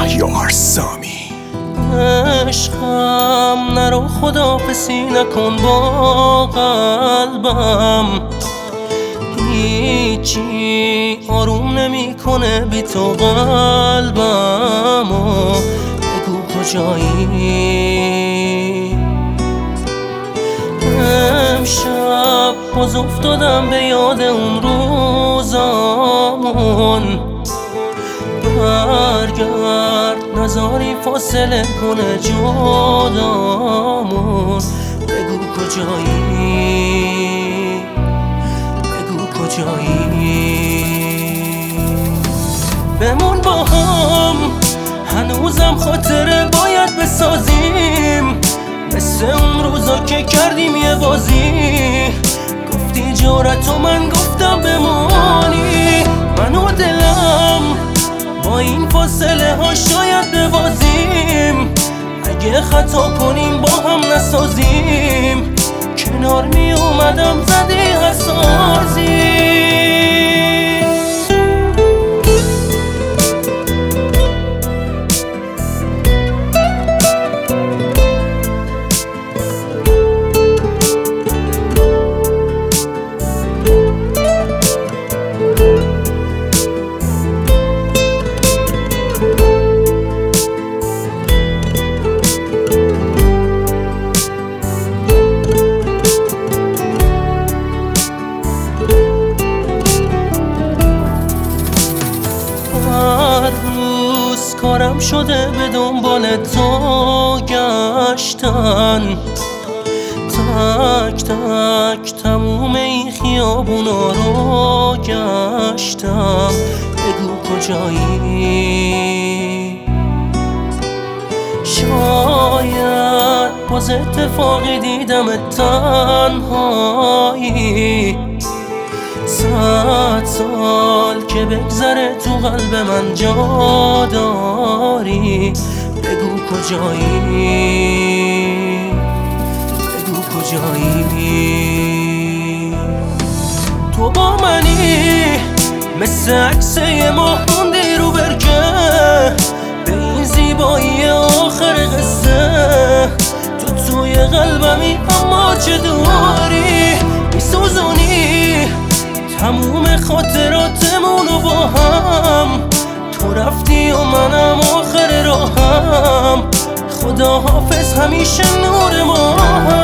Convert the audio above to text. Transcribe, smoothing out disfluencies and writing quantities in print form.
مهیار سامی. عشقم نرو خداحافظی نکن با قلبم، هیچی آروم نمیکنه بی تو قلبم. بگو کجایی؟ امشب باز افتادم به یاد اون روزامون، برگرد نذاری فاصله کنه جدامون. بگو کجایی؟ بگو کجایی؟ بمون با هم، هنوزم خاطره باید بسازیم، مثل اون روزا که کردیم یه بازی. گفتی جرأت و من گفتم بمانی، من و دلم با این فاصله ها شاید ببازیم. اگه خطا کنیم با هم نسازیم، کنار می اومدم زدی حسازی. کارم شده به دنبال تو گشتن، تک تک تموم این خیابونا رو گشتم. بگو کجایی؟ شاید باز اتفاقی دیدم تنهایی، 100 سال که بگذره تو قلب من جا داری. بگو کجایی؟ بگو کجایی؟ تو با منی مثل عکس یه ماه موندی رو برکه، به این زیبایی آخر قصه. تو توی قلبمی اما چه دوری میسوزونی تموم خاطراتمونو با هم. تو رفتی و منم آخر راهم، خدا حافظ همیشه نور ما هم.